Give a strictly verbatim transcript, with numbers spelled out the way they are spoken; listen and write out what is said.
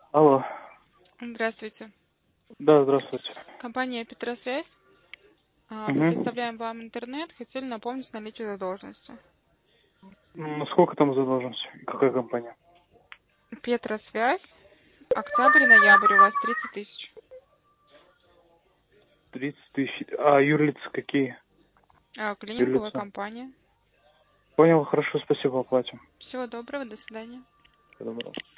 Алло. Здравствуйте. Да, здравствуйте. Компания «Петросвязь». А, Угу. Предоставляем вам интернет. Хотели напомнить наличие задолженности. Сколько там задолженность? Какая компания? «Петросвязь». Октябрь-ноябрь у вас тридцать тысяч. Тридцать тысяч. А юрлицы какие? А, Клининговая Юрлица. компания. Понял, хорошо, спасибо, оплатим. Всего доброго, до свидания. Всего доброго.